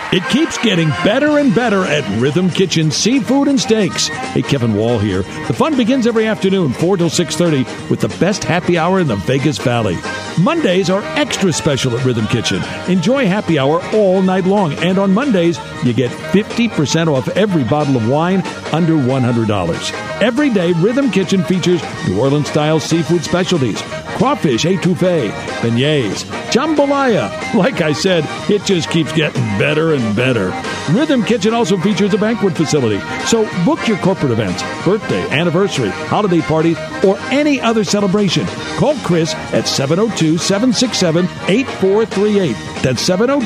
It keeps getting better and better at Rhythm Kitchen Seafood and Steaks. Hey, Kevin Wall here. The fun begins every afternoon, 4 till 6:30, with the best happy hour in the Vegas Valley. Mondays are extra special at Rhythm Kitchen. Enjoy happy hour all night long. And on Mondays, you get 50% off every bottle of wine under $100. Every day, Rhythm Kitchen features New Orleans-style seafood specialties. Crawfish etouffee, beignets, jambalaya. Like I said, it just keeps getting better and better. Rhythm Kitchen also features a banquet facility. So book your corporate events, birthday, anniversary, holiday parties, or any other celebration. Call Chris at 702-767-8438. That's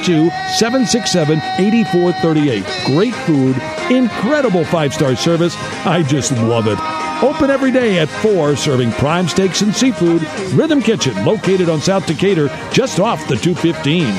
702-767-8438. Great food, incredible 5-star service. I just love it. Open every day at 4, serving prime steaks and seafood. Rhythm Kitchen, located on South Decatur, just off the 215.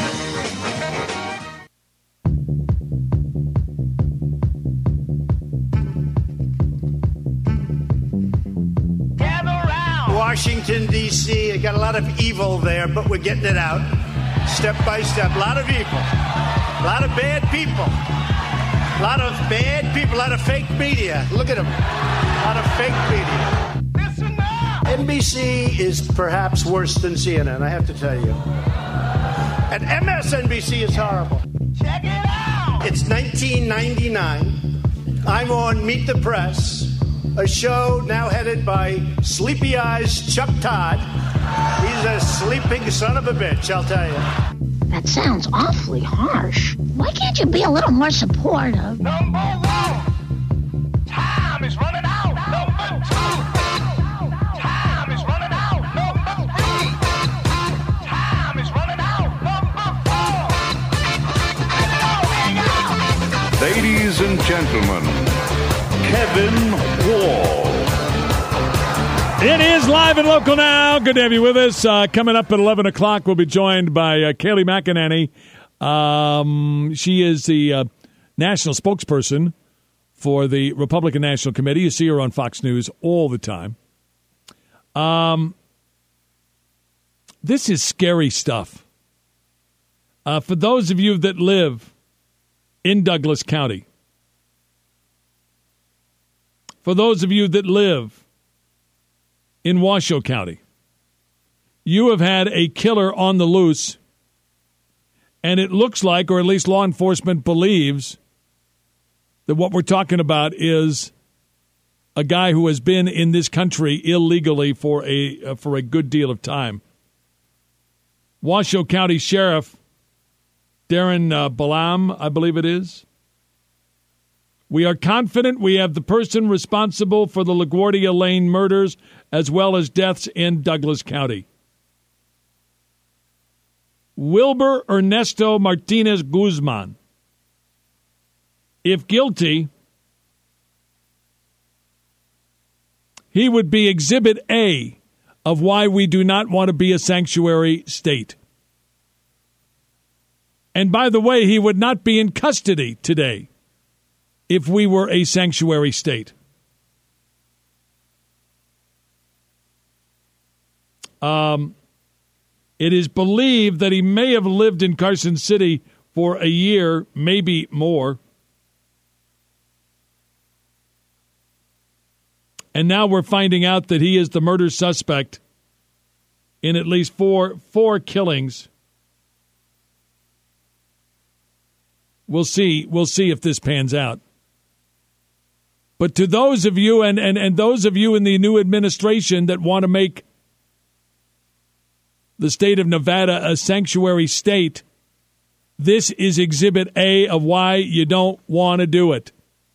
Washington, D.C. I got a lot of evil there, but we're getting it out step by step. A lot of evil. A lot of bad people. A lot of bad people. A lot of fake media. Look at them. A lot of fake media. Listen now. NBC is perhaps worse than CNN, I have to tell you. And MSNBC is horrible. Check it out. It's 1999. I'm on Meet the Press, a show now headed by Sleepy Eyes Chuck Todd. He's a sleeping son of a bitch, I'll tell you. That sounds awfully harsh. Why can't you be a little more supportive? Number one, time is running out. Number two, time is running out. Number three, time is running out. Number four. Ladies and gentlemen, Kevin Wall. It is live and local now. Good to have you with us. Coming up at 11 o'clock, we'll be joined by Kayleigh McEnany. She is the national spokesperson for the Republican National Committee. You see her on Fox News all the time. This is scary stuff. For those of you that live in Douglas County, for those of you that live in Washoe County, you have had a killer on the loose, and it looks like, or at least law enforcement believes, that what we're talking about is a guy who has been in this country illegally for a good deal of time. Washoe County Sheriff Darren Balam, I believe it is. We are confident we have the person responsible for the LaGuardia Lane murders as well as deaths in Douglas County. Wilber Ernesto Martinez Guzman. If guilty, he would be Exhibit A of why we do not want to be a sanctuary state. And by the way, he would not be in custody today if we were a sanctuary state. It is believed that he may have lived in Carson City for a year, maybe more. And now we're finding out that he is the murder suspect in at least four killings. We'll see if this pans out. But to those of you and those of you in the new administration that want to make the state of Nevada a sanctuary state, this is Exhibit A of why you don't want to do it.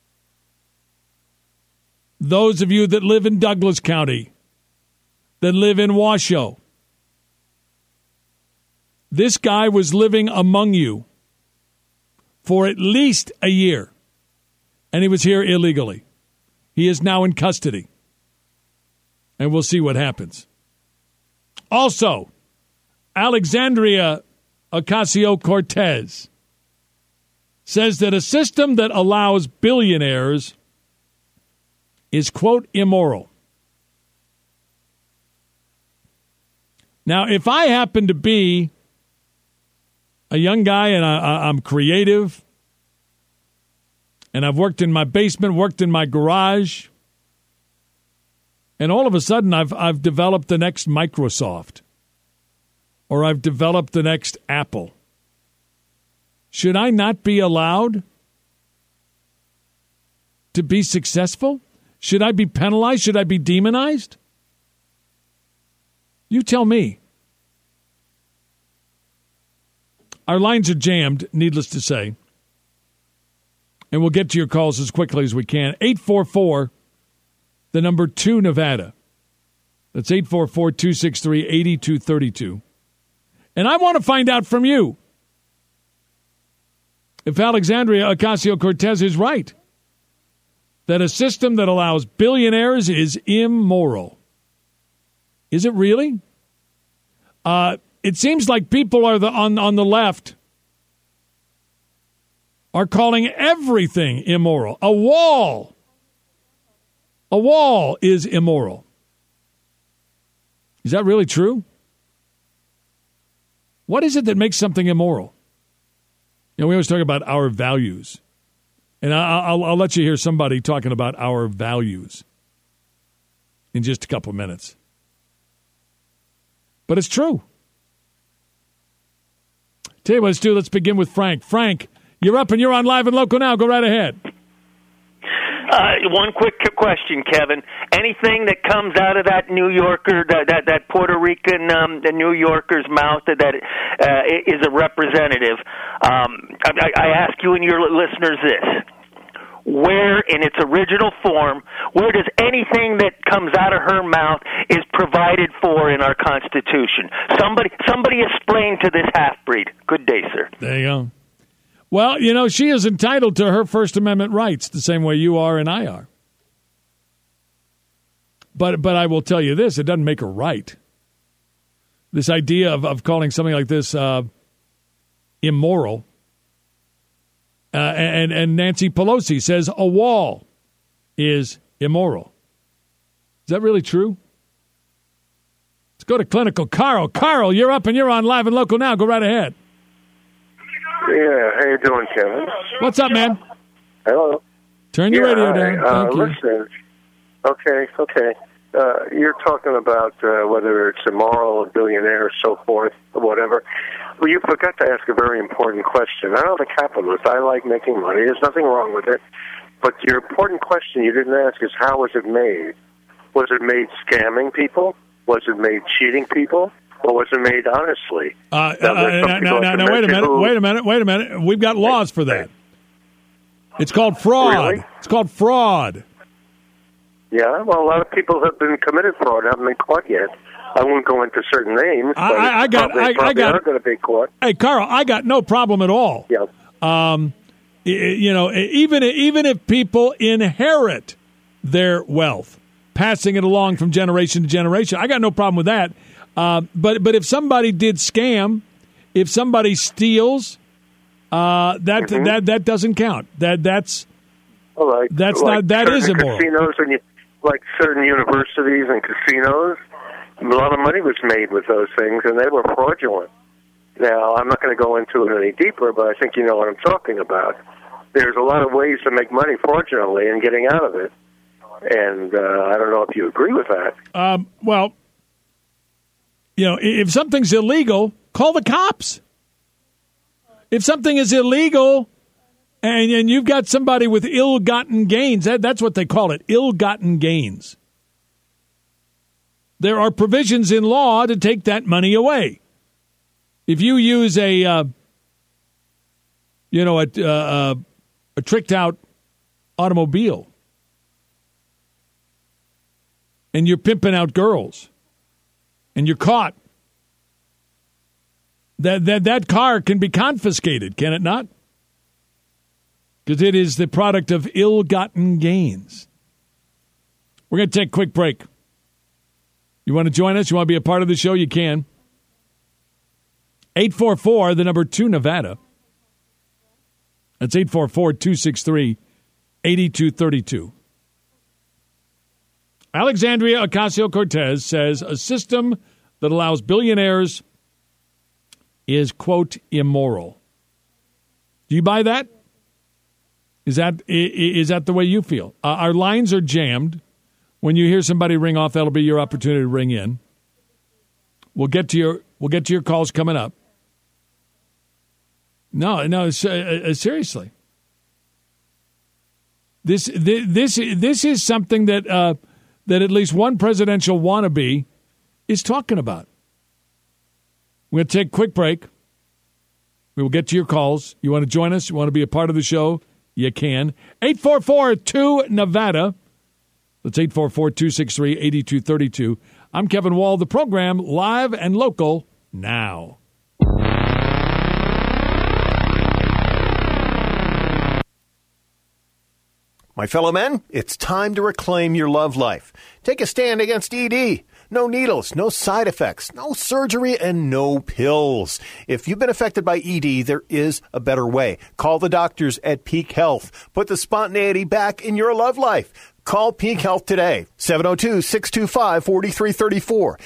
Those of you that live in Douglas County, that live in Washoe, this guy was living among you for at least a year, and he was here illegally. He is now in custody, and we'll see what happens. Also, Alexandria Ocasio-Cortez says that a system that allows billionaires is, quote, immoral. Now, if I happen to be a young guy and I'm creative And I've worked in my basement, worked in my garage. And all of a sudden, I've developed the next Microsoft. Or I've developed the next Apple. Should I not be allowed to be successful? Should I be penalized? Should I be demonized? You tell me. Our lines are jammed, needless to say. And we'll get to your calls as quickly as we can. 844, the number 2 Nevada. That's 844-263-8232. And I want to find out from you if Alexandria Ocasio-Cortez is right, that a system that allows billionaires is immoral. Is it really? It seems like people are on the left are calling everything immoral. A wall is immoral. Is that really true? What is it that makes something immoral? You know, we always talk about our values. And I'll let you hear somebody talking about our values in just a couple of minutes. But it's true. Tell you what, let's begin with Frank. Frank, you're up and you're on Live and Local now. Go right ahead. One quick question, Kevin. Anything that comes out of that New Yorker, that Puerto Rican, the New Yorker's mouth that is a representative, I ask you and your listeners this. Where, in its original form, where does anything that comes out of her mouth is provided for in our Constitution? Somebody explain to this half-breed. Good day, sir. There you go. Well, you know, she is entitled to her First Amendment rights the same way you are and I are. But I will tell you this, it doesn't make her right. This idea of calling something like this immoral. And Nancy Pelosi says a wall is immoral. Is that really true? Let's go to Clinical. Carl, you're up and you're on Live and Local now. Go right ahead. Yeah, how you doing, Kevin? What's up, man? Hello. Turn your radio down. Thank you. Listen. Okay. You're talking about whether it's immoral, a billionaire, so forth, or whatever. Well, you forgot to ask a very important question. I know the capitalist. I like making money. There's nothing wrong with it. But your important question you didn't ask is how was it made? Was it made scamming people? Was it made cheating people? Or was it made honestly? Now, wait a minute. We've got laws for that. It's called fraud. Really? It's called fraud. Yeah, well, a lot of people have been committed fraud, haven't been caught yet. I won't go into certain names, but I got are going to be caught. Hey, Carl, I got no problem at all. Yeah. You know, even if people inherit their wealth, passing it along from generation to generation, I got no problem with that. But if somebody did scam, if somebody steals, that doesn't count. That's like that is immoral. Casinos and like certain universities and casinos, a lot of money was made with those things, and they were fraudulent. Now, I'm not going to go into it any deeper, but I think you know what I'm talking about. There's a lot of ways to make money fraudulently and getting out of it, and I don't know if you agree with that. Well, you know, if something's illegal, call the cops. If something is illegal and you've got somebody with ill-gotten gains, that's what they call it, ill-gotten gains. There are provisions in law to take that money away. If you use a tricked-out automobile and you're pimping out girls and you're caught, that car can be confiscated, can it not? Because it is the product of ill-gotten gains. We're going to take a quick break. You want to join us? You want to be a part of the show? You can. 844, the number 2 Nevada. That's 844-263-8232. Alexandria Ocasio-Cortez says a system that allows billionaires is, quote, immoral. Do you buy that? Is that the way you feel? Our lines are jammed. When you hear somebody ring off, that'll be your opportunity to ring in. We'll get to your calls coming up. No, seriously. This is something that at least one presidential wannabe is talking about. We're going to take a quick break. We will get to your calls. You want to join us? You want to be a part of the show? You can. 844-2-NEVADA. That's 844-263-8232. I'm Kevin Wall. The program live and local now. My fellow men, it's time to reclaim your love life. Take a stand against ED. No needles, no side effects, no surgery, and no pills. If you've been affected by ED, there is a better way. Call the doctors at Peak Health. Put the spontaneity back in your love life. Call Peak Health today, 702-625-4334,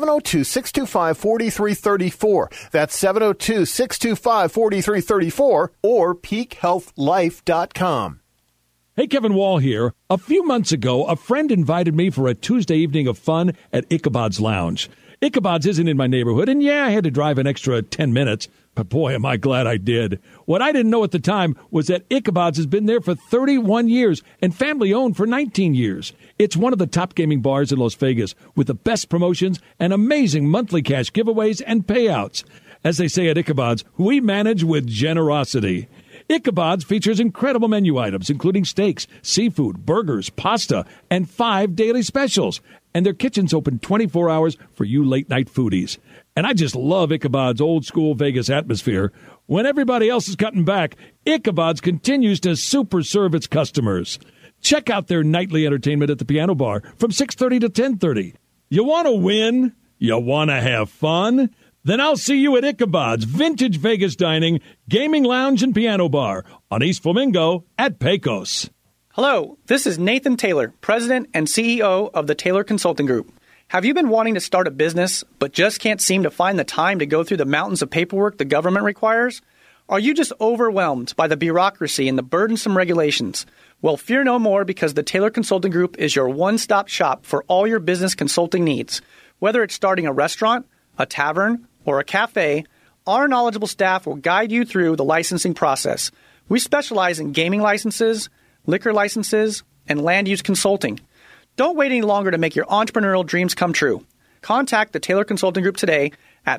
702-625-4334. That's 702-625-4334 or peakhealthlife.com. Hey, Kevin Wall here. A few months ago, a friend invited me for a Tuesday evening of fun at Ichabod's Lounge. Ichabod's isn't in my neighborhood, and yeah, I had to drive an extra 10 minutes, but boy, am I glad I did. What I didn't know at the time was that Ichabod's has been there for 31 years and family-owned for 19 years. It's one of the top gaming bars in Las Vegas with the best promotions and amazing monthly cash giveaways and payouts. As they say at Ichabod's, we manage with generosity. Ichabod's features incredible menu items, including steaks, seafood, burgers, pasta, and 5 daily specials. And their kitchen's open 24 hours for you late-night foodies. And I just love Ichabod's old-school Vegas atmosphere. When everybody else is cutting back, Ichabod's continues to super serve its customers. Check out their nightly entertainment at the Piano Bar from 6:30 to 10:30. You want to win? You want to have fun? Then I'll see you at Ichabod's Vintage Vegas Dining, Gaming Lounge, and Piano Bar on East Flamingo at Pecos. Hello, this is Nathan Taylor, President and CEO of the Taylor Consulting Group. Have you been wanting to start a business but just can't seem to find the time to go through the mountains of paperwork the government requires? Are you just overwhelmed by the bureaucracy and the burdensome regulations? Well, fear no more, because the Taylor Consulting Group is your one-stop shop for all your business consulting needs. Whether it's starting a restaurant, a tavern, or a cafe, our knowledgeable staff will guide you through the licensing process. We specialize in gaming licenses, liquor licenses, and land use consulting. Don't wait any longer to make your entrepreneurial dreams come true. Contact the Taylor Consulting Group today at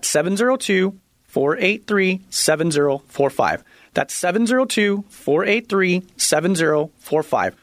702-483-7045. That's 702-483-7045.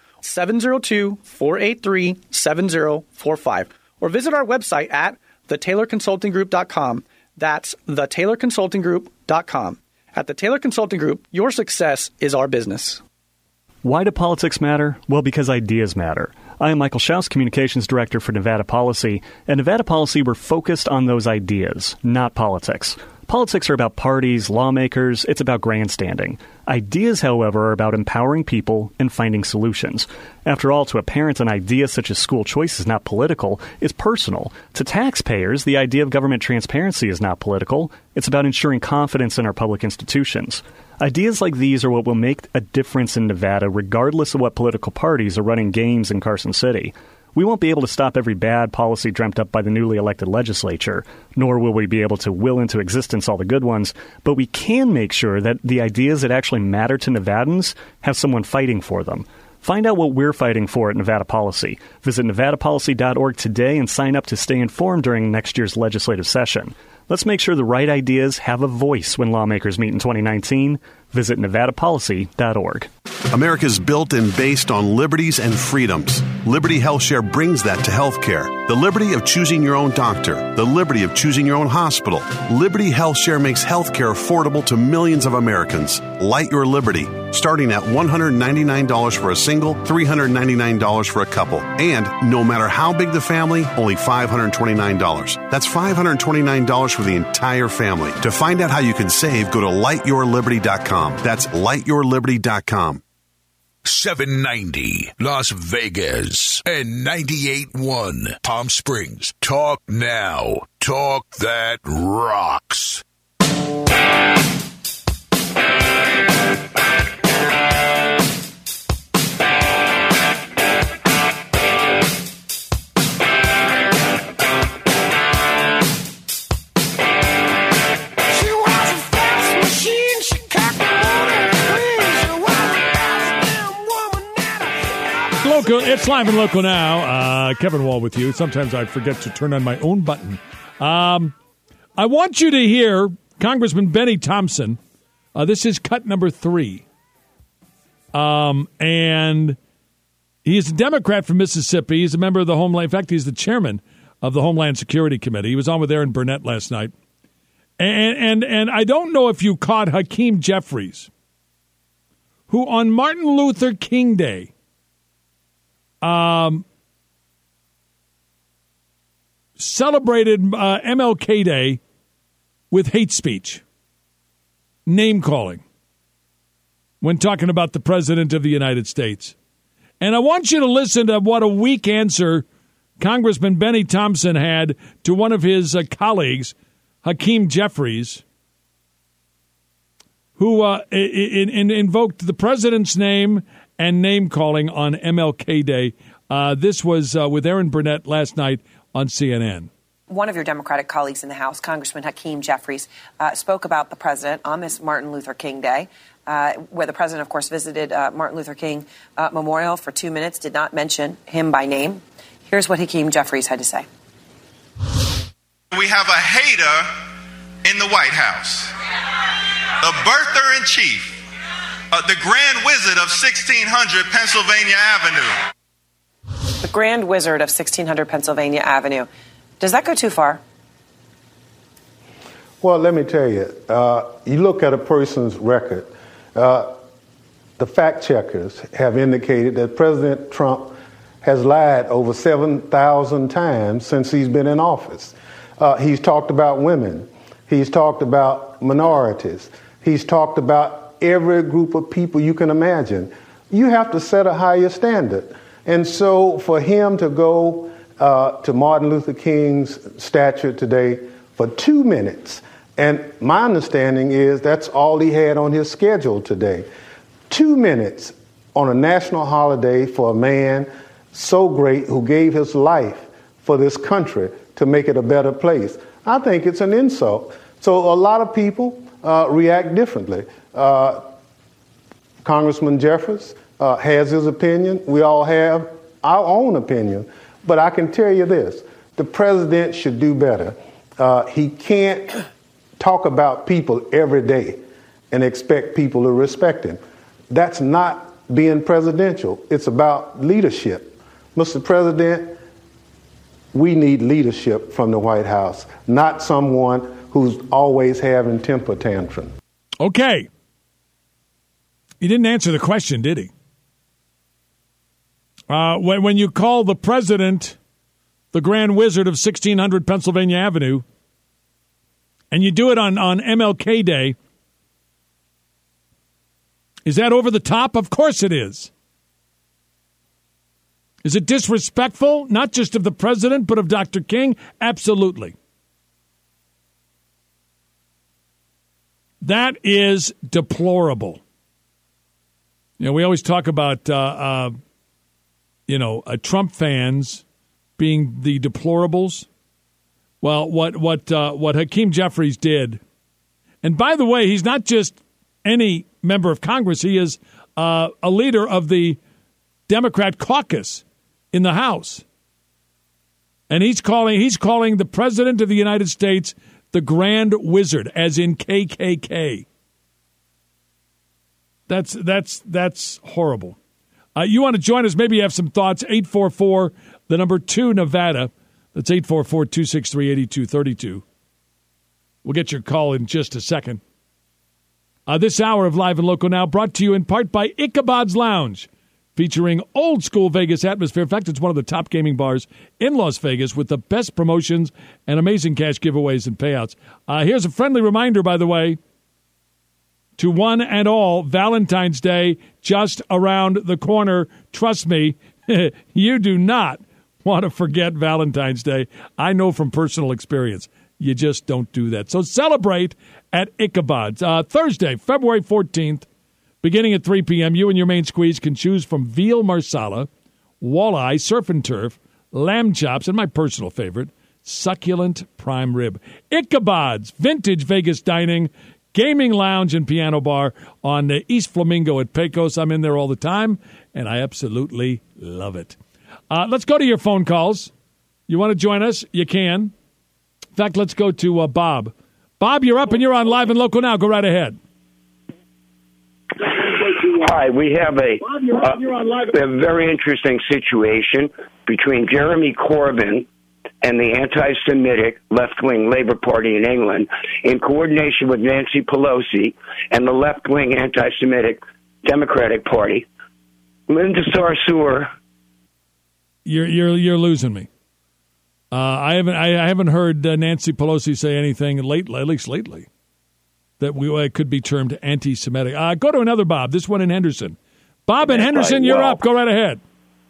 702-483-7045. Or visit our website at thetaylorconsultinggroup.com. That's thetaylorconsultinggroup.com. At the Taylor Consulting Group, your success is our business. Why do politics matter? Well, because ideas matter. I am Michael Schaus, Communications Director for Nevada Policy. At Nevada Policy, we're focused on those ideas, not politics. Politics are about parties, lawmakers. It's about grandstanding. Ideas, however, are about empowering people and finding solutions. After all, to a parent, an idea such as school choice is not political. It's personal. To taxpayers, the idea of government transparency is not political. It's about ensuring confidence in our public institutions. Ideas like these are what will make a difference in Nevada, regardless of what political parties are running games in Carson City. We won't be able to stop every bad policy dreamt up by the newly elected legislature, nor will we be able to will into existence all the good ones, but we can make sure that the ideas that actually matter to Nevadans have someone fighting for them. Find out what we're fighting for at Nevada Policy. Visit nevadapolicy.org today and sign up to stay informed during next year's legislative session. Let's make sure the right ideas have a voice when lawmakers meet in 2019. Visit nevadapolicy.org. America's built and based on liberties and freedoms. Liberty HealthShare brings that to healthcare. The liberty of choosing your own doctor. The liberty of choosing your own hospital. Liberty HealthShare makes healthcare affordable to millions of Americans. Light your liberty. Starting at $199 for a single, $399 for a couple. And no matter how big the family, only $529. That's $529 for the entire family. To find out how you can save, go to lightyourliberty.com. That's lightyourliberty.com. 790 Las Vegas and 98.1 Palm Springs. Talk now. Talk that rocks. local. It's live and local now. Kevin Wall with you. Sometimes I forget to turn on my own button. I want you to hear Congressman Benny Thompson. This is cut number 3. And he's a Democrat from Mississippi. He's a member of the Homeland. In fact, he's the chairman of the Homeland Security Committee. He was on with Aaron Burnett last night. And I don't know if you caught Hakeem Jeffries, who on Martin Luther King Day celebrated MLK Day with hate speech, name-calling, when talking about the President of the United States. And I want you to listen to what a weak answer Congressman Benny Thompson had to one of his colleagues, Hakeem Jeffries, who invoked the president's name and name-calling on MLK Day. This was with Aaron Burnett last night on CNN. One of your Democratic colleagues in the House, Congressman Hakeem Jeffries, spoke about the president on this Martin Luther King Day, where the president, of course, visited Martin Luther King Memorial for 2 minutes, did not mention him by name. Here's what Hakeem Jeffries had to say. We have a hater in the White House, the birther-in-chief, the Grand Wizard of 1600 Pennsylvania Avenue. The Grand Wizard of 1600 Pennsylvania Avenue. Does that go too far? Well, let me tell you, you look at a person's record, the fact checkers have indicated that President Trump has lied over 7,000 times since he's been in office. He's talked about women. He's talked about minorities. He's talked about every group of people you can imagine. You have to set a higher standard. And so for him to go to Martin Luther King's statue today for 2 minutes, and my understanding is that's all he had on his schedule today. 2 minutes on a national holiday for a man so great who gave his life for this country to make it a better place. I think it's an insult. So a lot of people react differently. Congressman Jeffries has his opinion. We all have our own opinion. But I can tell you this, the president should do better. He can't talk about people every day and expect people to respect him. That's not being presidential. It's about leadership. Mr. President, we need leadership from the White House, not someone who's always having temper tantrum. Okay. He didn't answer the question, did he? When you call the president the Grand Wizard of 1600 Pennsylvania Avenue, and you do it on MLK Day, is that over the top? Of course it is. Is it disrespectful, not just of the president, but of Dr. King? Absolutely. That is deplorable. You know, we always talk about, Trump fans being the deplorables. Well, what Hakeem Jeffries did, and by the way, he's not just any member of Congress. He is a leader of the Democrat caucus in the House, and he's calling the President of the United States the Grand Wizard, as in KKK. That's horrible. You want to join us? Maybe you have some thoughts. 844, the number 2 Nevada. That's 844-263-8232. We'll get your call in just a second. This hour of Live and Local Now brought to you in part by Ichabod's Lounge, featuring old school Vegas atmosphere. In fact, it's one of the top gaming bars in Las Vegas with the best promotions and amazing cash giveaways and payouts. Here's a friendly reminder, by the way, to one and all, Valentine's Day just around the corner. Trust me, you do not want to forget Valentine's Day. I know from personal experience. You just don't do that. So celebrate at Ichabod's. Thursday, February 14th, beginning at 3 p.m., you and your main squeeze can choose from veal marsala, walleye, surf and turf, lamb chops, and my personal favorite, succulent prime rib. Ichabod's, vintage Vegas dining. gaming lounge and piano bar on the East Flamingo at Pecos. I'm in there all the time, and I absolutely love it. Let's go to your phone calls. You want to join us? You can. In fact, let's go to Bob. Bob, you're up and you're on Live and Local now. Go right ahead. Hi, we have a very interesting situation between Jeremy Corbyn and the anti-Semitic left-wing Labour Party in England in coordination with Nancy Pelosi and the left-wing anti-Semitic Democratic Party. Linda Sarsour. You're losing me. I haven't heard Nancy Pelosi say anything at least lately, that could be termed anti-Semitic. Go to another Bob. This one in Henderson. Bob in Henderson, you're up. Go right ahead.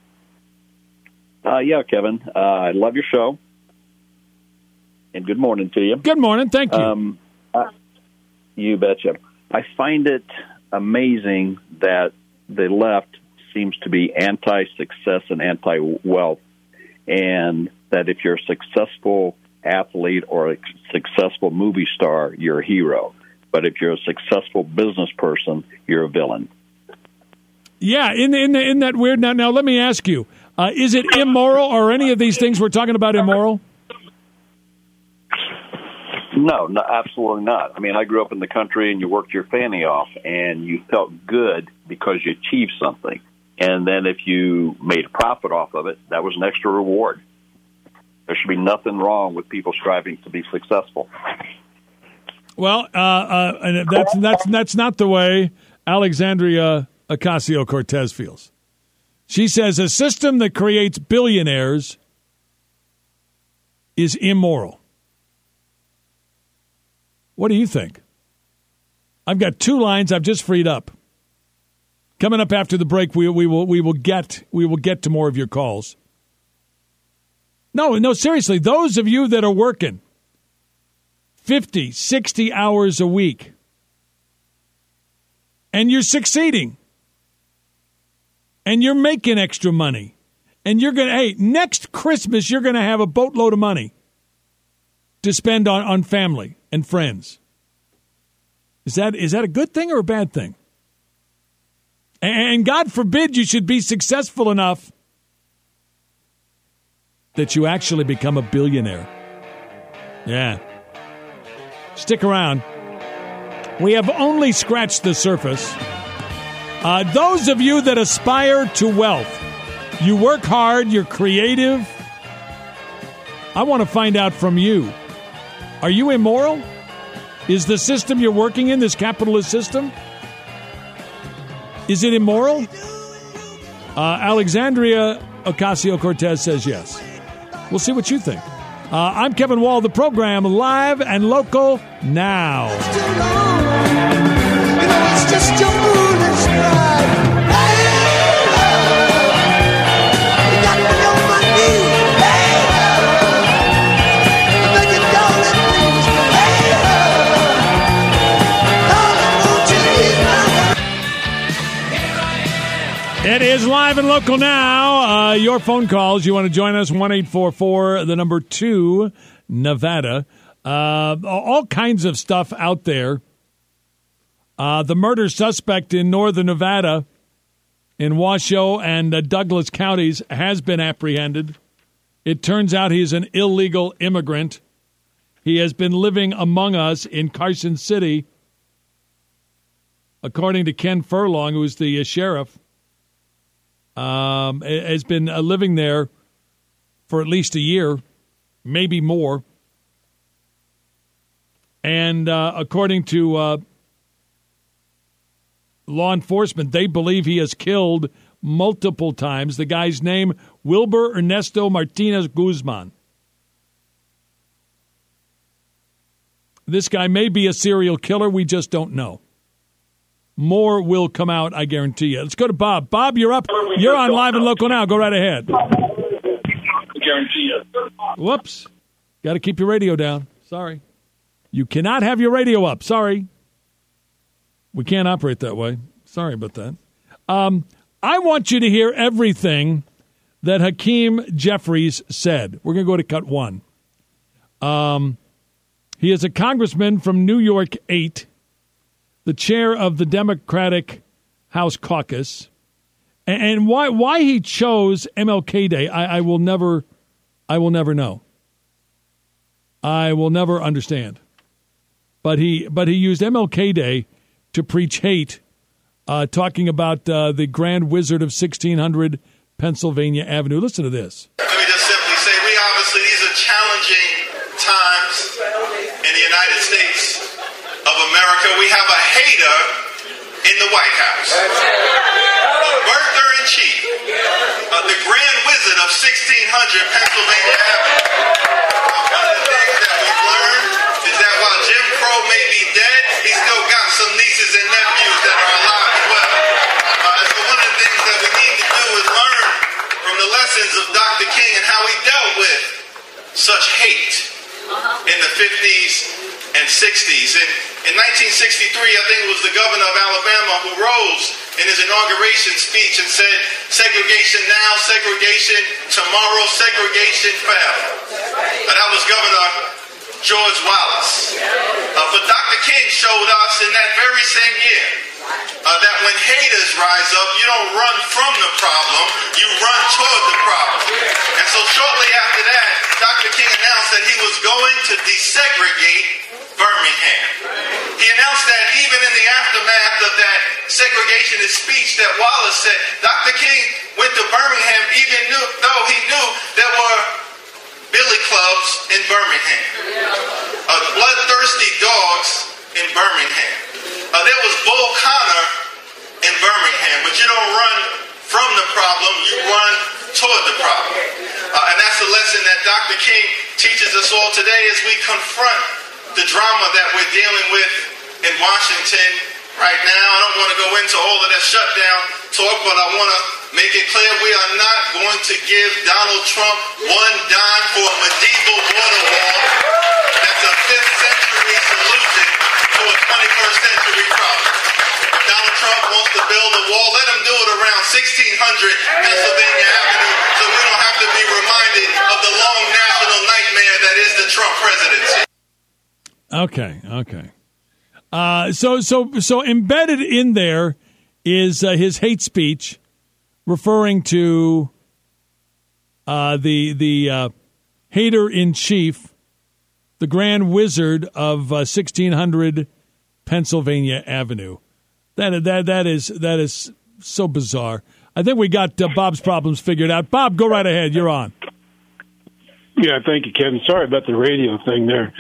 Yeah, Kevin. I love your show. And good morning to you. Good morning. Thank you. You betcha. I find it amazing that the left seems to be anti-success and anti-wealth, and that if you're a successful athlete or a successful movie star, you're a hero. But if you're a successful business person, you're a villain. Yeah, in that weird... Now, let me ask you, is it immoral, or any of these things we're talking about immoral? No, absolutely not. I mean, I grew up in the country, and you worked your fanny off, and you felt good because you achieved something. And then if you made a profit off of it, that was an extra reward. There should be nothing wrong with people striving to be successful. Well, and that's not the way Alexandria Ocasio-Cortez feels. She says a system that creates billionaires is immoral. What do you think? I've got 2 lines I've just freed up. Coming up after the break, we will get to more of your calls. No, seriously, those of you that are working 50, 60 hours a week, and you're succeeding, and you're making extra money, and next Christmas you're going to have a boatload of money to spend on family and friends. Is that a good thing or a bad thing? And God forbid you should be successful enough that you actually become a billionaire. Yeah. Stick around. We have only scratched the surface. Those of you that aspire to wealth, you work hard, you're creative. I want to find out from you. Are you immoral? Is the system you're working in, this capitalist system, is it immoral? Alexandria Ocasio-Cortez says yes. We'll see what you think. I'm Kevin Wall, the program Live and Local now. It's just your foolish pride. You got me on my knees. I beg you, darling, please. Darling, won't you ease my... It is Live and Local now. Your phone calls. You want to join us? 1-844, the number 2, Nevada. All kinds of stuff out there. The murder suspect in northern Nevada, in Washoe and Douglas counties, has been apprehended. It turns out he's an illegal immigrant. He has been living among us in Carson City, according to Ken Furlong, who's the sheriff. Has been living there for at least a year, maybe more. And according to law enforcement, they believe he has killed multiple times. The guy's name, Wilber Ernesto Martinez Guzman. This guy may be a serial killer. We just don't know. More will come out, I guarantee you. Let's go to Bob. Bob, you're up. You're on Live and Local now. Go right ahead. I guarantee you. Whoops. Got to keep your radio down. Sorry. You cannot have your radio up. Sorry. We can't operate that way. Sorry about that. I want you to hear everything that Hakeem Jeffries said. We're going to go to cut 1. He is a congressman from New York 8. the chair of the Democratic House Caucus. And why he chose MLK Day, I will never know. I will never understand. But he used MLK Day to preach hate, talking about the Grand Wizard of 1600 Pennsylvania Avenue. Listen to this. Let me just simply say, these are challenging times in the United States of America. We have a hater in the White House. Bertha in chief, the Grand Wizard of 1600 Pennsylvania Avenue. One of the things that we've learned is that while Jim Crow may be dead, he's still got some nieces and nephews that are alive as well. So one of the things that we need to do is learn from the lessons of Dr. King and how he dealt with such hate in the 50s and 60s. In 1963, I think it was the governor of Alabama who rose in his inauguration speech and said, segregation now, segregation tomorrow, segregation forever. That was Governor George Wallace. But Dr. King showed us in that very same year that when haters rise up, you don't run from the problem, you run toward the problem. And so shortly after that, Dr. King announced that he was going to desegregate Birmingham. He announced that even in the aftermath of that segregationist speech that Wallace said, Dr. King went to Birmingham even though he knew there were billy clubs in Birmingham, bloodthirsty dogs in Birmingham. There was Bull Connor in Birmingham, but you don't run from the problem, you run toward the problem. And that's the lesson that Dr. King teaches us all today as we confront the drama that we're dealing with in Washington right now. I don't want to go into all of that shutdown talk, but I want to make it clear we are not going to give Donald Trump one dime for a medieval border wall that's a 5th century solution to a 21st century problem. If Donald Trump wants to build a wall, let him do it around 1600 Pennsylvania Avenue so we don't have to be reminded of the long national nightmare that is the Trump presidency. Okay. So embedded in there is his hate speech, referring to the hater in chief, the Grand Wizard of 1600 Pennsylvania Avenue. That is so bizarre. I think we got Bob's problems figured out. Bob, go right ahead. You're on. Yeah, thank you, Kevin. Sorry about the radio thing there.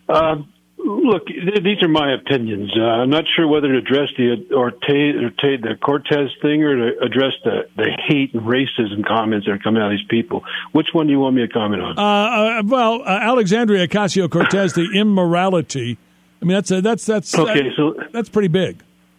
Look, these are my opinions. I'm not sure whether to address the Cortez thing or to address the hate and racism comments that are coming out of these people. Which one do you want me to comment on? Alexandria Ocasio-Cortez, the immorality. I mean, that's pretty big.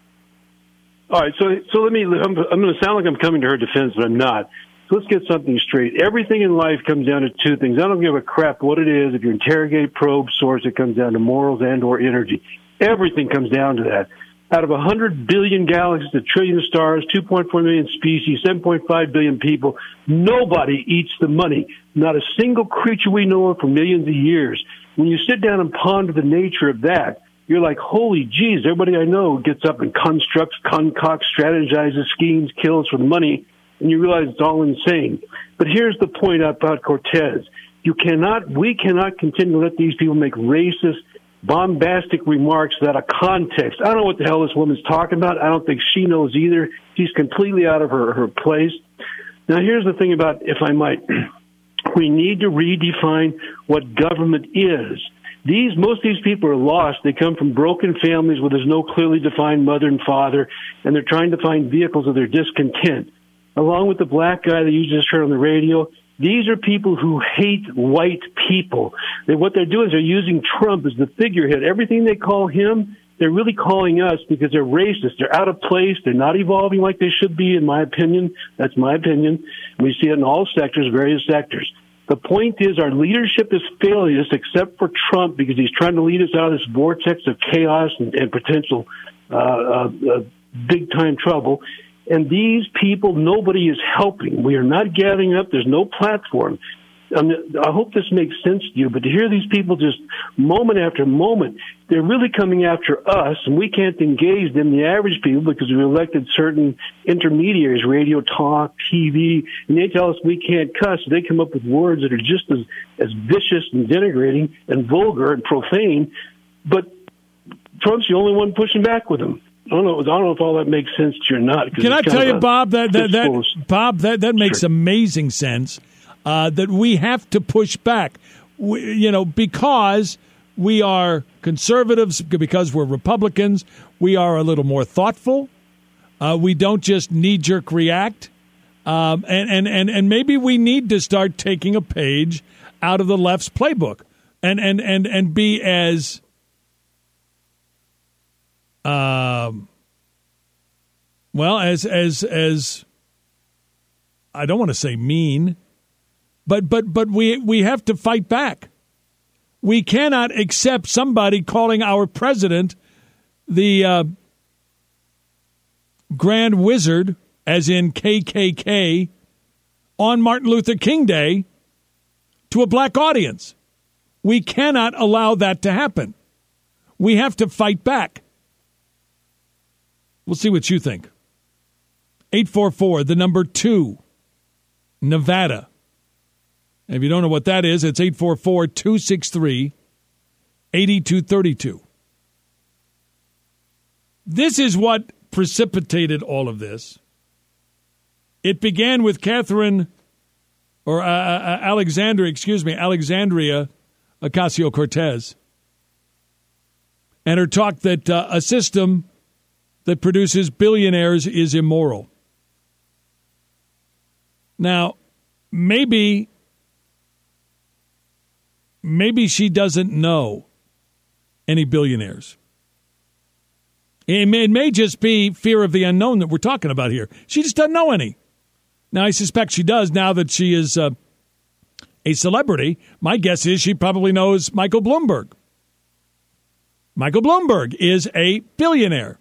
All right, so I'm going to sound like I'm coming to her defense, but I'm not. So let's get something straight. Everything in life comes down to two things. I don't give a crap what it is. If you interrogate, probe, source, it comes down to morals and or energy. Everything comes down to that. Out of 100 billion galaxies, a trillion stars, 2.4 million species, 7.5 billion people, nobody eats the money. Not a single creature we know of for millions of years. When you sit down and ponder the nature of that, you're like, holy geez, everybody I know gets up and constructs, concocts, strategizes, schemes, kills for the money. And you realize it's all insane. But here's the point about Cortez. We cannot continue to let these people make racist, bombastic remarks without a context. I don't know what the hell this woman's talking about. I don't think she knows either. She's completely out of her place. Now, here's the thing about, if I might, we need to redefine what government is. Most of these people are lost. They come from broken families where there's no clearly defined mother and father, and they're trying to find vehicles of their discontent. Along with the black guy that you just heard on the radio, these are people who hate white people. What they're doing is they're using Trump as the figurehead. Everything they call him, they're really calling us because they're racist. They're out of place. They're not evolving like they should be, in my opinion. That's my opinion. We see it in all sectors, various sectors. The point is our leadership is failing us except for Trump because he's trying to lead us out of this vortex of chaos and potential big-time trouble. And these people, nobody is helping. We are not gathering up. There's no platform. I hope this makes sense to you, but to hear these people just moment after moment they're really coming after us, and we can't engage them, the average people, because we elected certain intermediaries, radio, talk, TV, and they tell us we can't cuss. They come up with words that are just as vicious and denigrating and vulgar and profane, but Trump's the only one pushing back with them. I don't know if all that makes sense to you or not. Can I tell you, Bob, that makes amazing sense, that we have to push back, because we are conservatives, because we're Republicans. We are a little more thoughtful. We don't just knee-jerk react. And maybe we need to start taking a page out of the left's playbook and be as as I don't want to say mean, but we have to fight back. We cannot accept somebody calling our president the Grand Wizard, as in KKK, on Martin Luther King Day to a black audience. We cannot allow that to happen. We have to fight back. We'll see what you think. 844, the number 2, Nevada. If you don't know what that is, it's 844-263-8232. This is what precipitated all of this. It began with Alexandria Ocasio-Cortez, and her talk that a system that produces billionaires is immoral. Now, maybe she doesn't know any billionaires. It may just be fear of the unknown that we're talking about here. She just doesn't know any. Now, I suspect she does now that she is a celebrity. My guess is she probably knows Michael Bloomberg. Michael Bloomberg is a billionaire.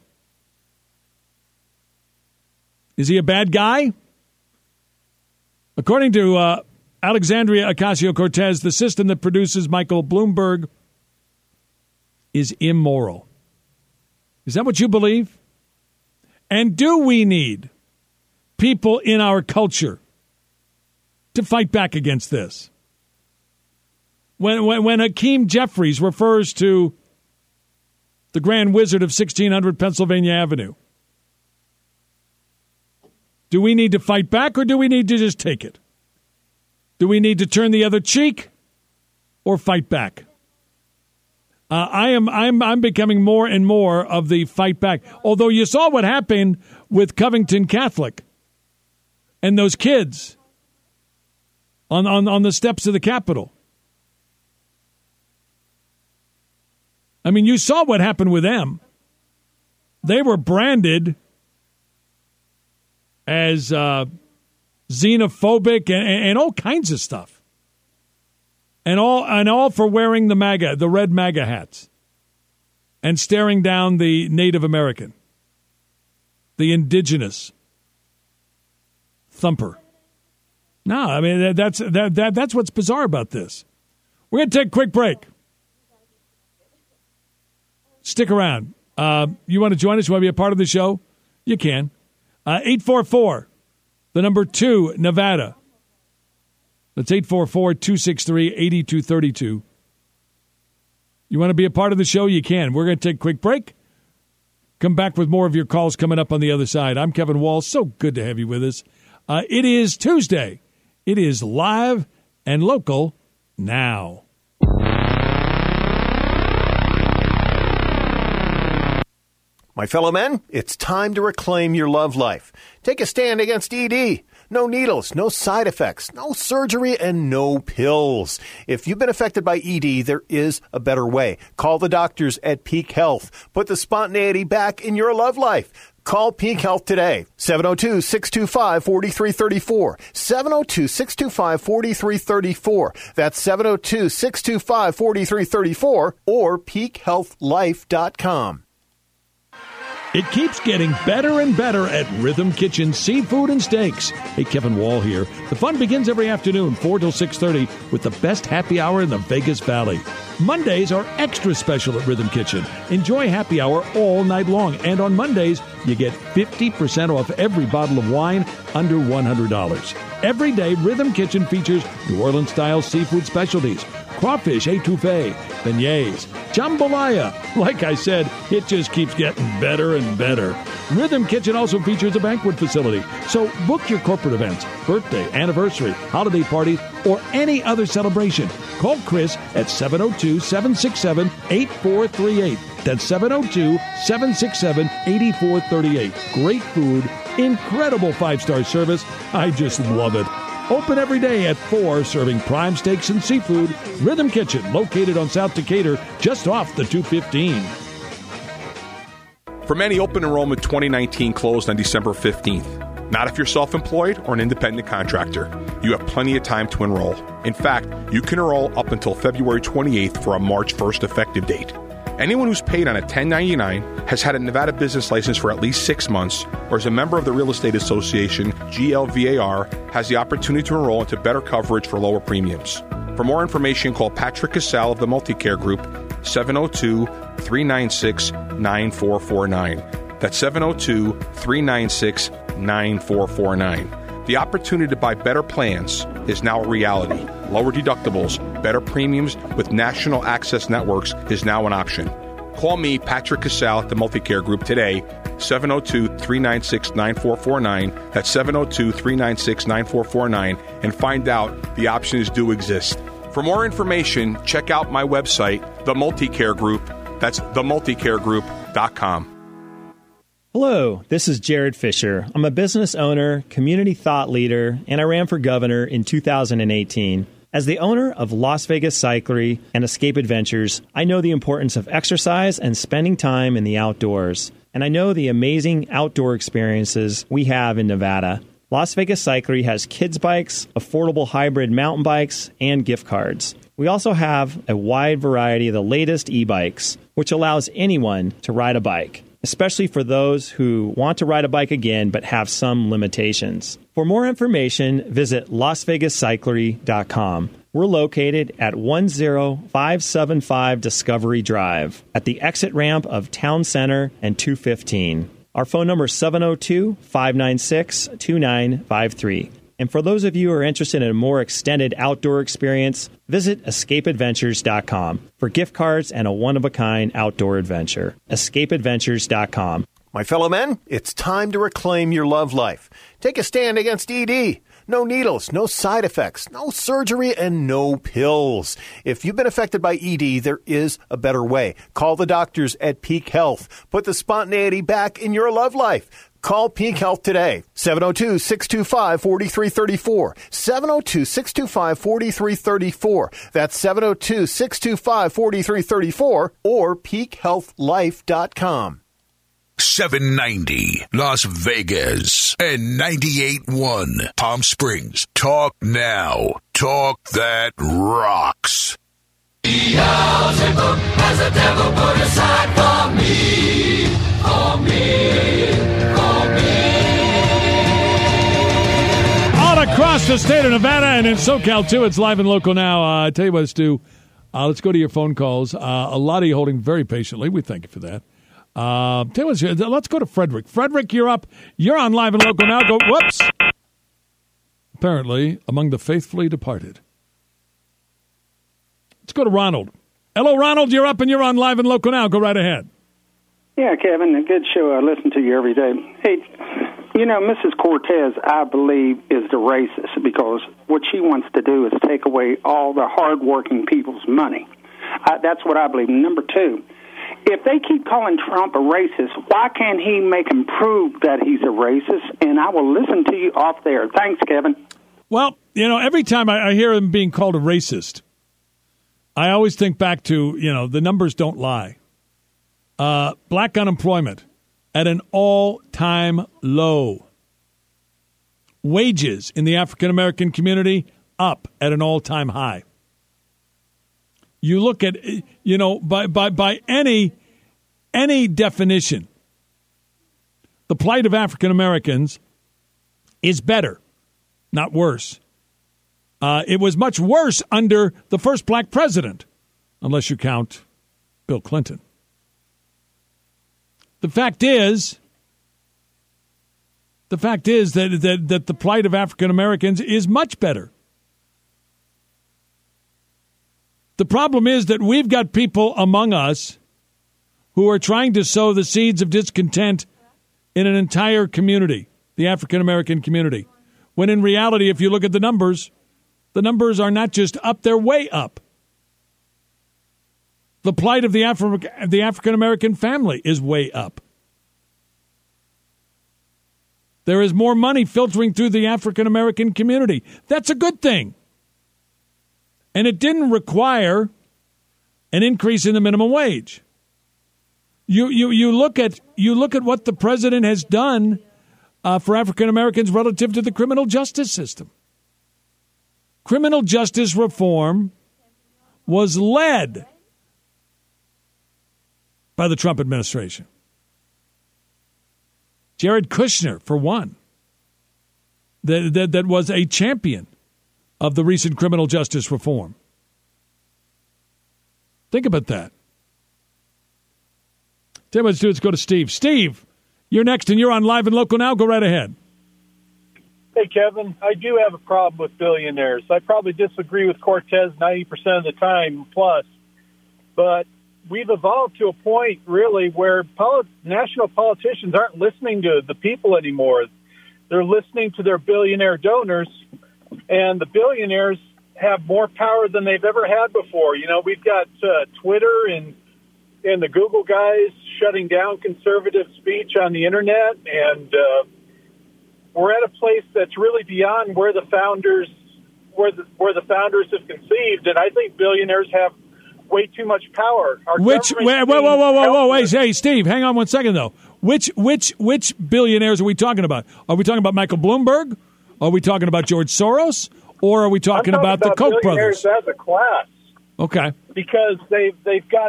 Is he a bad guy? According to Alexandria Ocasio-Cortez, the system that produces Michael Bloomberg is immoral. Is that what you believe? And do we need people in our culture to fight back against this? When Hakeem Jeffries refers to the Grand Wizard of 1600 Pennsylvania Avenue, do we need to fight back, or do we need to just take it? Do we need to turn the other cheek or fight back? I'm becoming more and more of the fight back. Although you saw what happened with Covington Catholic and those kids on the steps of the Capitol. I mean, you saw what happened with them. They were branded as xenophobic and all kinds of stuff. And all for wearing the red MAGA hats and staring down the Native American, the indigenous thumper. No, I mean that's what's bizarre about this. We're going to take a quick break. Stick around. You want to join us? You want to be a part of the show? You can. 844, the number 2, Nevada. That's 844-263-8232. You want to be a part of the show? You can. We're going to take a quick break. Come back with more of your calls coming up on the other side. I'm Kevin Wall. So good to have you with us. It is Tuesday. It is live and local now. My fellow men, it's time to reclaim your love life. Take a stand against ED. No needles, no side effects, no surgery, and no pills. If you've been affected by ED, there is a better way. Call the doctors at Peak Health. Put the spontaneity back in your love life. Call Peak Health today, 702-625-4334, 702-625-4334. That's 702-625-4334 or peakhealthlife.com. It keeps getting better and better at Rhythm Kitchen Seafood and Steaks. Hey, Kevin Wall here. The fun begins every afternoon, 4 till 6:30, with the best happy hour in the Vegas Valley. Mondays are extra special at Rhythm Kitchen. Enjoy happy hour all night long. And on Mondays, you get 50% off every bottle of wine under $100. Every day, Rhythm Kitchen features New Orleans-style seafood specialties. Crawfish etouffee, beignets, jambalaya. Like I said, it just keeps getting better and better. Rhythm Kitchen also features a banquet facility. So book your corporate events, birthday, anniversary, holiday parties, or any other celebration. Call Chris at 702-767-8438. That's 702-767-8438. Great food, incredible 5-star service. I just love it. Open every day at 4, serving prime steaks and seafood. Rhythm Kitchen, located on South Decatur, just off the 215. For many, open enrollment 2019 closed on December 15th. Not if you're self-employed or an independent contractor. You have plenty of time to enroll. In fact, you can enroll up until February 28th for a March 1st effective date. Anyone who's paid on a 1099, has had a Nevada business license for at least 6 months, or is a member of the Real Estate Association, GLVAR, has the opportunity to enroll into better coverage for lower premiums. For more information, call Patrick Casale of the Multicare Group, 702-396-9449. That's 702-396-9449. The opportunity to buy better plans is now a reality. Lower deductibles, better premiums with national access networks is now an option. Call me, Patrick Casale, at the Multicare Group today, 702-396-9449. That's 702-396-9449, and find out the options do exist. For more information, check out my website, The Multicare Group. That's themulticaregroup.com. Hello, this is Jared Fisher. I'm a business owner, community thought leader, and I ran for governor in 2018. As the owner of Las Vegas Cyclery and Escape Adventures, I know the importance of exercise and spending time in the outdoors. And I know the amazing outdoor experiences we have in Nevada. Las Vegas Cyclery has kids' bikes, affordable hybrid mountain bikes, and gift cards. We also have a wide variety of the latest e-bikes, which allows anyone to ride a bike, especially for those who want to ride a bike again but have some limitations. For more information, visit LasVegasCyclery.com. We're located at 10575 Discovery Drive at the exit ramp of Town Center and 215. Our phone number is 702-596-2953. And for those of you who are interested in a more extended outdoor experience, visit EscapeAdventures.com for gift cards and a one-of-a-kind outdoor adventure. EscapeAdventures.com. My fellow men, it's time to reclaim your love life. Take a stand against ED. No needles, no side effects, no surgery, and no pills. If you've been affected by ED, there is a better way. Call the doctors at Peak Health. Put the spontaneity back in your love life. Call Peak Health today, 702-625-4334, 702-625-4334. That's 702-625-4334 or peakhealthlife.com. 790 Las Vegas and 98.1 Palm Springs. Talk now. Talk that rocks. Beelzebub has a devil put aside for me, for me, for me. All across the state of Nevada and in SoCal, too. It's live and local now. I tell you what, Stu, let's go to your phone calls. A lot of you holding very patiently. We thank you for that. Tell you what, let's go to Frederick. Frederick, you're up. You're on live and local now. Go. Whoops. Apparently, among the faithfully departed. Let's go to Ronald. Hello, Ronald. You're up and you're on live and local now. Go right ahead. Yeah, Kevin, a good show. I listen to you every day. Hey, you know, Mrs. Cortez, I believe, is the racist because what she wants to do is take away all the hardworking people's money. That's what I believe. Number two, if they keep calling Trump a racist, why can't he make him prove that he's a racist? And I will listen to you off there. Thanks, Kevin. Well, you know, every time I hear him being called a racist, I always think back to, you know, the numbers don't lie. Black unemployment at an all-time low. Wages in the African-American community up at an all-time high. You look at, you know, by any definition, the plight of African Americans is better, not worse. It was much worse under the first black president, unless you count Bill Clinton. The fact is that the plight of African Americans is much better. The problem is that we've got people among us who are trying to sow the seeds of discontent in an entire community, the African American community, when in reality, if you look at the numbers are not just up, they're way up. The plight of the African American family is way up. There is more money filtering through the African American community. That's a good thing. And it didn't require an increase in the minimum wage. You look at what the president has done for African Americans relative to the criminal justice system. Criminal justice reform was led by the Trump administration. Jared Kushner, for one, that was a champion of the recent criminal justice reform. Think about that. Tell you what, let's do. Let's go to Steve. Steve, you're next, and you're on Live and Local now. Go right ahead. Hey, Kevin, I do have a problem with billionaires. I probably disagree with Cortez 90% of the time plus, but we've evolved to a point, really, where national politicians aren't listening to the people anymore. They're listening to their billionaire donors, and the billionaires have more power than they've ever had before. You know, we've got Twitter and the Google guys shutting down conservative speech on the internet, and we're at a place that's really beyond where the founders have conceived, and I think billionaires have way too much power. Wait, hey, Steve, hang on one second though. Which billionaires are we talking about? Are we talking about Michael Bloomberg? Are we talking about George Soros? Or are we talking about the Koch brothers? As a class. Okay. Because they've got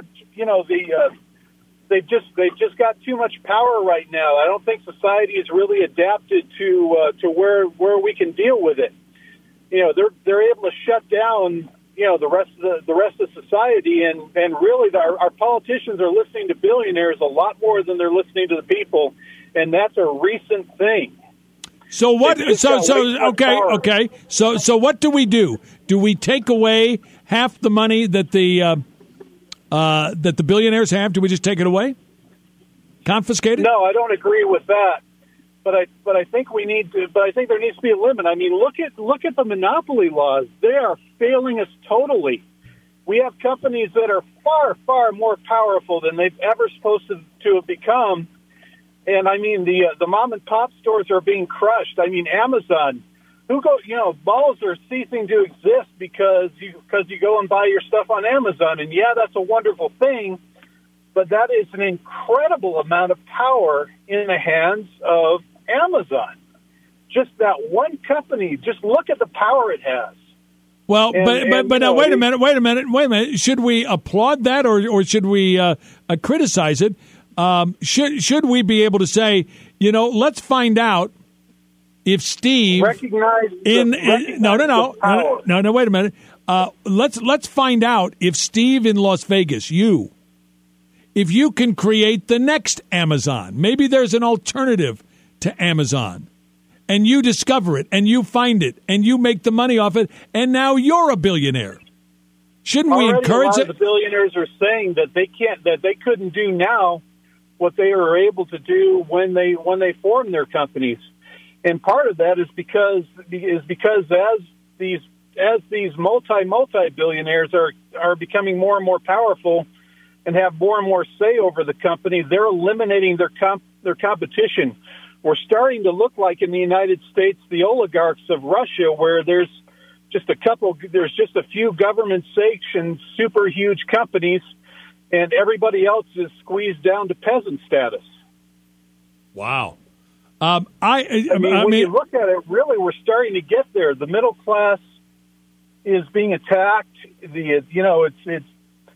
they've just got too much power right now. I don't think society is really adapted to where we can deal with it. You know, they're able to shut down the rest of society, and really our politicians are listening to billionaires a lot more than they're listening to the people, and that's a recent thing. So what? Okay. So what do we do? Do we take away half the money that the billionaires have? Do we just take it away? Confiscate it? No, I don't agree with that. But I think we need to. But I think there needs to be a limit. I mean, look at the monopoly laws. They are failing us totally. We have companies that are far more powerful than they've ever supposed to have become. And I mean, the mom and pop stores are being crushed. I mean, Amazon, malls are ceasing to exist because you go and buy your stuff on Amazon. And yeah, that's a wonderful thing, but that is an incredible amount of power in the hands of Amazon. Just that one company. Just look at the power it has. Well, but now wait a minute. Should we applaud that or should we criticize it? Should we be able to say, let's find out if Steve recognize no, wait a minute. Let's find out if Steve in Las Vegas, if you can create the next Amazon. Maybe there's an alternative to Amazon, and you discover it and you find it and you make the money off it, and now you're a billionaire. Shouldn't we encourage it? The billionaires are saying that they couldn't do now what they were able to do when they formed their companies, and part of that is because as these multi billionaires are becoming more and more powerful and have more and more say over the company, they're eliminating their competition. We're starting to look like in the United States the oligarchs of Russia, where there's just a few government-sanctioned super huge companies, and everybody else is squeezed down to peasant status. Wow. When you look at it, really, we're starting to get there. The middle class is being attacked.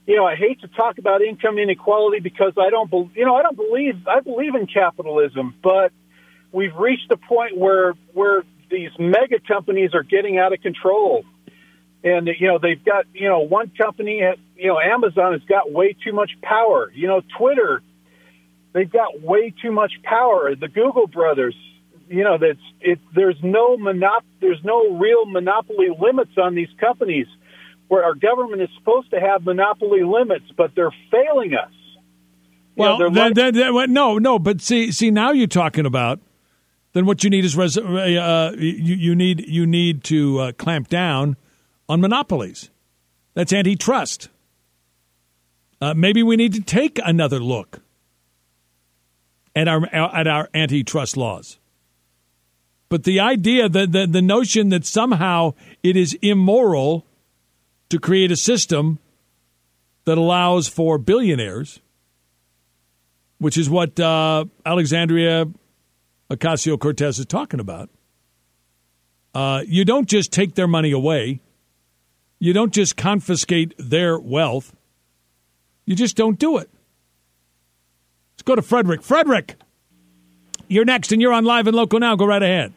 I hate to talk about income inequality because I believe in capitalism, but we've reached a point where these mega companies are getting out of control. And, they've got, one company, Amazon has got way too much power. Twitter, they've got way too much power. The Google brothers, there's no real monopoly limits on these companies, where our government is supposed to have monopoly limits, but they're failing us. Well, but see, now you're talking about, then what you need is you need to clamp down on monopolies. That's antitrust. Maybe we need to take another look at our antitrust laws. But the idea, the notion that somehow it is immoral to create a system that allows for billionaires, which is what Alexandria Ocasio-Cortez is talking about. You don't just take their money away. You don't just confiscate their wealth. You just don't do it. Let's go to Frederick. Frederick, you're next, and you're on Live and Local now. Go right ahead.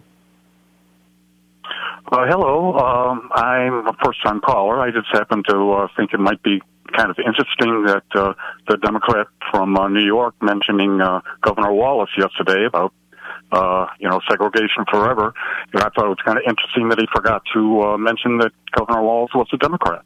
Hello. I'm a first-time caller. I just happen to think it might be kind of interesting that the Democrat from New York mentioning Governor Wallace yesterday about segregation forever. And I thought it was kind of interesting that he forgot to mention that Governor Wallace was a Democrat.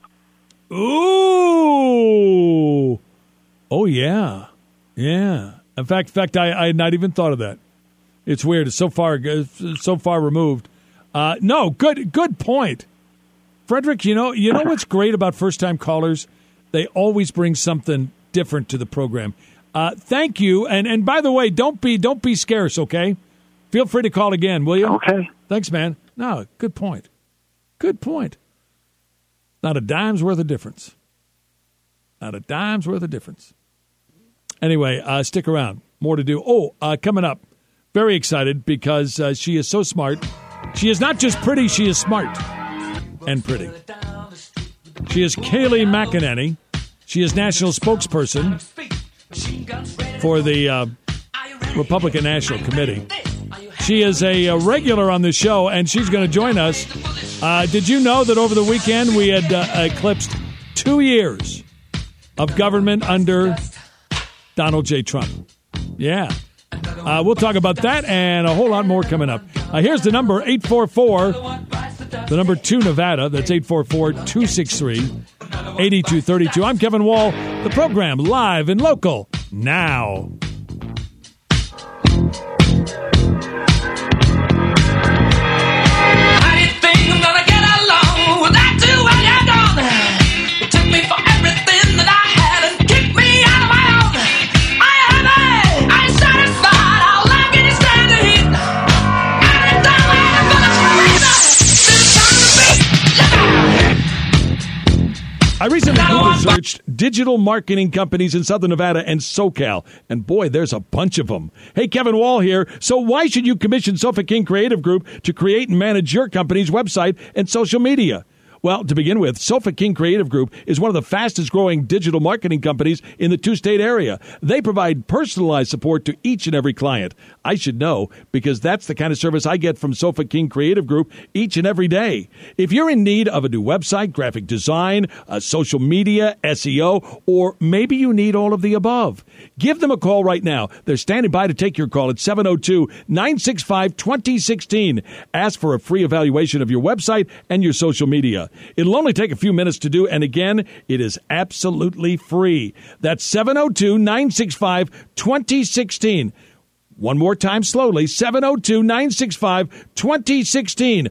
Ooh. Oh, yeah. Yeah. In fact, I had not even thought of that. It's weird. It's so far removed. No, good point. Frederick, you know what's great about first-time callers? They always bring something different to the program. Thank you. And by the way, don't be scarce, okay? Feel free to call again, will you? Okay. Thanks, man. No, good point. Good point. Not a dime's worth of difference. Not a dime's worth of difference. Anyway, stick around. More to do. Oh, coming up. Very excited because she is so smart. She is not just pretty, she is smart and pretty. She is Kayleigh McEnany. She is national spokesperson for the Republican National Committee. She is a regular on the show, and she's going to join us. Did you know that over the weekend we had eclipsed 2 years of government under Donald J. Trump? Yeah. We'll talk about that and a whole lot more coming up. Here's the number, 844, the number 2 Nevada. That's 844-263-8232. I'm Kevin Wall. The program live and local now. I recently researched digital marketing companies in Southern Nevada and SoCal, and boy, there's a bunch of them. Hey, Kevin Wall here. So why should you commission Sofa King Creative Group to create and manage your company's website and social media? Well, to begin with, Sofa King Creative Group is one of the fastest-growing digital marketing companies in the two-state area. They provide personalized support to each and every client. I should know, because that's the kind of service I get from Sofa King Creative Group each and every day. If you're in need of a new website, graphic design, social media, SEO, or maybe you need all of the above, give them a call right now. They're standing by to take your call at 702-965-2016. Ask for a free evaluation of your website and your social media. It'll only take a few minutes to do, and again, it is absolutely free. That's 702-965-2016. One more time slowly, 702-965-2016.